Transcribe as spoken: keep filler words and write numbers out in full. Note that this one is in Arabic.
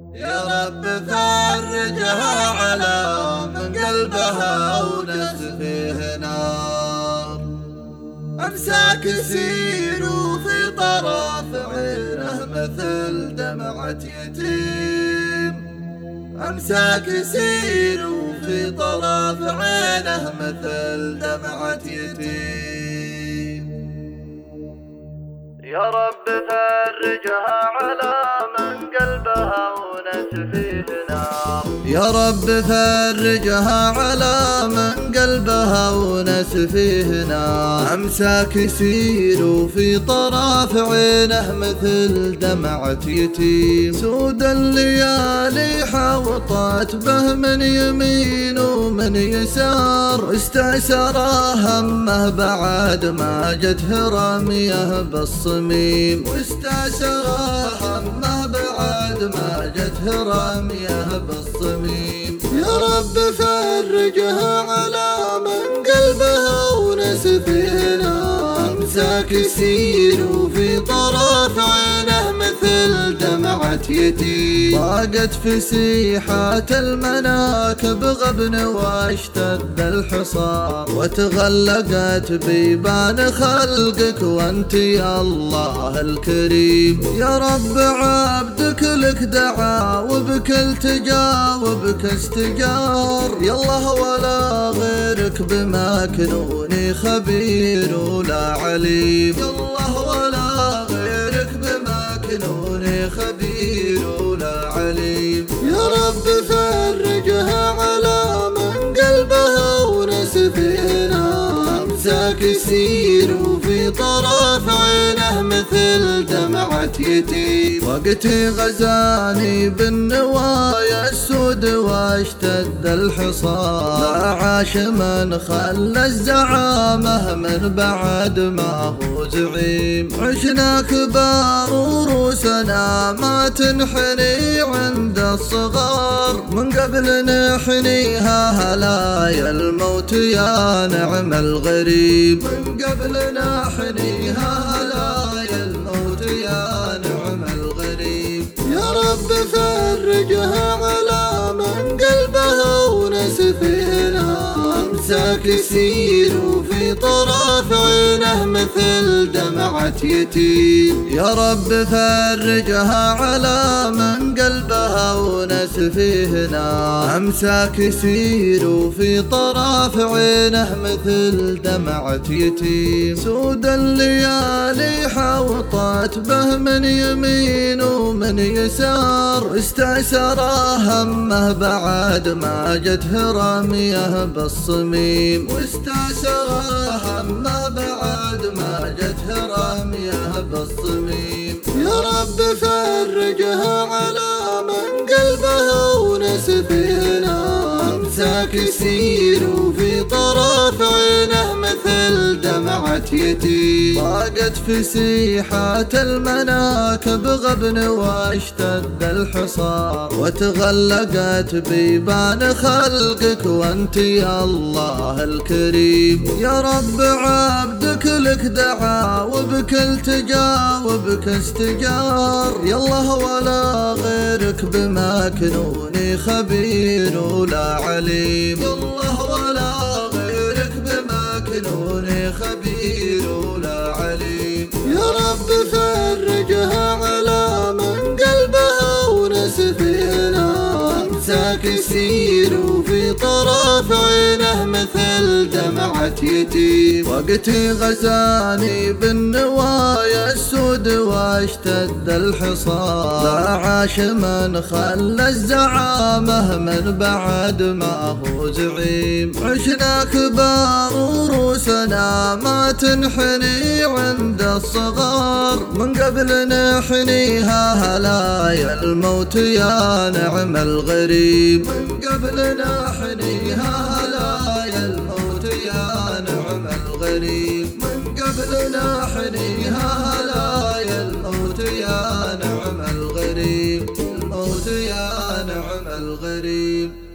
يا رب فرجها على من قلبها ونس فيه نار. أمساك يسير في طرف عينه مثل دمعة يتيم. أمساك يسير في طرف عينه مثل دمعة يتيم. يا رب فرجها على من قلبها ونس فيه نار. يا رب فرجها على من قلبها ونس فيه نار. أمساك يسير في طرف عينه مثل دمعة يتيم. سود الليالي حوطت به من يمين ومن يسار. استأسر همه بعد ما جته رميه بالصميم. واستأسر همه بعد ما جته رميه بالصميم. يا رب فرجها على من قلبها ونس فيه نار. أمساك يسير في طرف عينه مثل دمعة يتيم. ضاقت فسيحات المناكب غبن واشتد الحصار. وتغلقت بيبان خلقك وانت يا الله الكريم. يا رب عبدك لك دعا وبك التجا وبك استجار. يا الله ولا غيرك بمكنوني خبير ولا عليم. يا الله ولا غيرك بمكنوني خبير ولا عليم. يا رب فرجها على من قلبها ونس فيه نار. أمساك يسير في طرف عينه مثل دمعة يتيم. وقتي غزاني بالنوايا السود واشتد الحصار. لا عاش من خلى الزعامة من بعد ما هو زعيم. عشنا كبار وروسنا ما تنحني عند الصغار. من قبل نحنيها هلايا الموت يا نعم الغريب. من قبل نحنيها هلايا الموت يا نعم الغريب. يا رب فرجها على من قلبها ونس فيه نار. أمساك يسير في طرف عينه مثل دمعة يتيم. يا رب فرجها على من قلبها ونس فيه نار. أمساك يسير في طرف عينه مثل دمعة يتيم. سود الليالي حوطت به من يمين ومن يسار. استأسر همه بعد ما جته رميه بالصميم. واستأسر همه بعد ما جته رميه بالصميم. يا رب فرجها على من قلبها ونس فيه نار. أمساك يسير في طرف عينه مثل دمعة يتيم. ضاقت فسيحات المناكب غبن واشتد الحصار. وتغلقت بيبان خلقك وانت يا الله الكريم. يا رب عبدك لك دعا وبك التجا وبك استجار. يا الله ولا غيرك بمكنوني خبير ولا عليم. يا الله ولا غيرك بمكنوني خبير ولا عليم. يا رب فرجها على من قلبها ونس فيه نار. أمساك يسير في طرف عينه مثل دمعة يتيم. وقتي غزاني بالنوايا السود واشتد الحصار. لا عاش من خلى الزعامة من بعد ما هو زعيم. عشنا كبار وروسنا ما تنحني عند الصغار. من قبل نحنيها هلايا الموت يا نعم الغريب. من قبل نحنيها هلايا الموت يا نعم الغريب. من قبل نحنيها هلايا الموت يا نعم الغريب. الموت يا نعم الغريب.